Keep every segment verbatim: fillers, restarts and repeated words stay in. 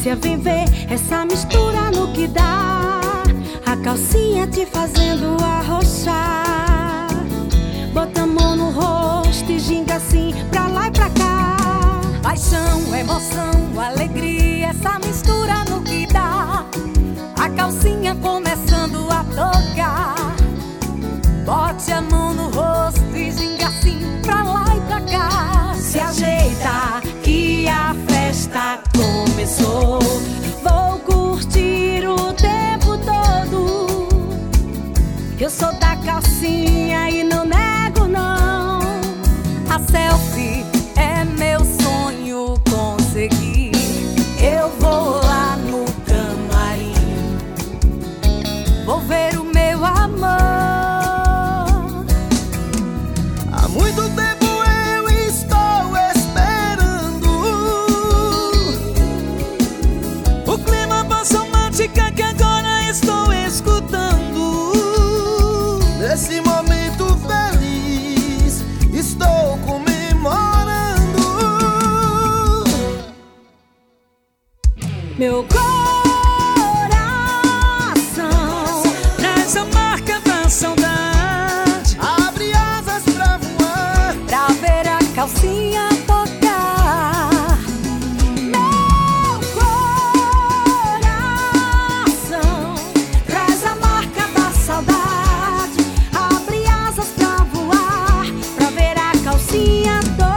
sofrência, vem ver essa mistura no que dá. A calcinha te fazendo arrochar. Bota a mão no rosto e ginga assim pra lá e pra cá. Paixão, emoção, alegria, essa mistura no que dá. A calcinha começando a tocar. Bote a mão no rosto e ginga assim pra lá e pra cá. Se ajeita que a festa começou. Vou curtir o tempo todo. Eu sou da calcinha e não nego não. A selfie é meu sonho conseguir. Eu vou lá no camarim, vou ver o meu amor. Há muito tempo eu estou esperando o clima passa romântica que agora estou escutando. Nesse momento feliz estou comemorando. Meu coração traz a marca da saudade. Abre asas pra voar, pra ver a calcinha tocar. Meu coração traz a marca da saudade. Abre asas pra voar, pra ver a calcinha tocar.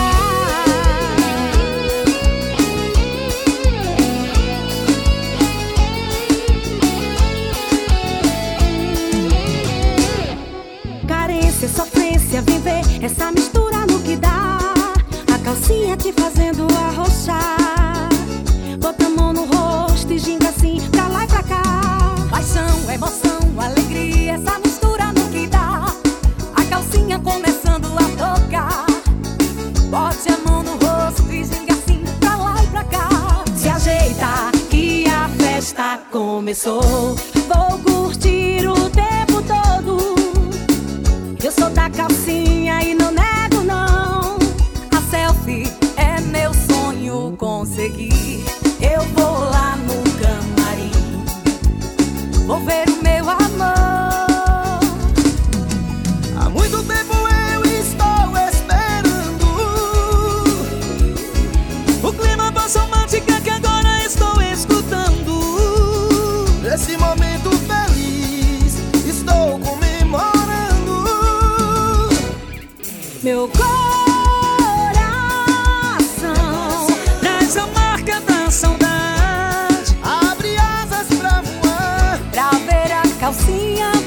Carência, sofrência, vem ver essa mistura no que dá. A calcinha te fazendo arrochar. Bota a mão no rosto e ginga assim pra lá e pra cá. Paixão, emoção, alegria, essa mistura no que dá. A calcinha começando a tocar. Bote a mão no rosto e ginga assim pra lá e pra cá. Se ajeita que a festa começou. Vou curtir o tempo todo. Eu sou da calcinha e não nego não. A selfie é meu sonho conseguir. Eu vou lá no camarim, vou ver o meu amor. há muito tempo eu estou esperando o clima passa romântica que agora estou escutando. Nesse momento feliz estou comemorando. Meu coração traz a marca da saudade. Abre asas pra voar, pra ver a calcinha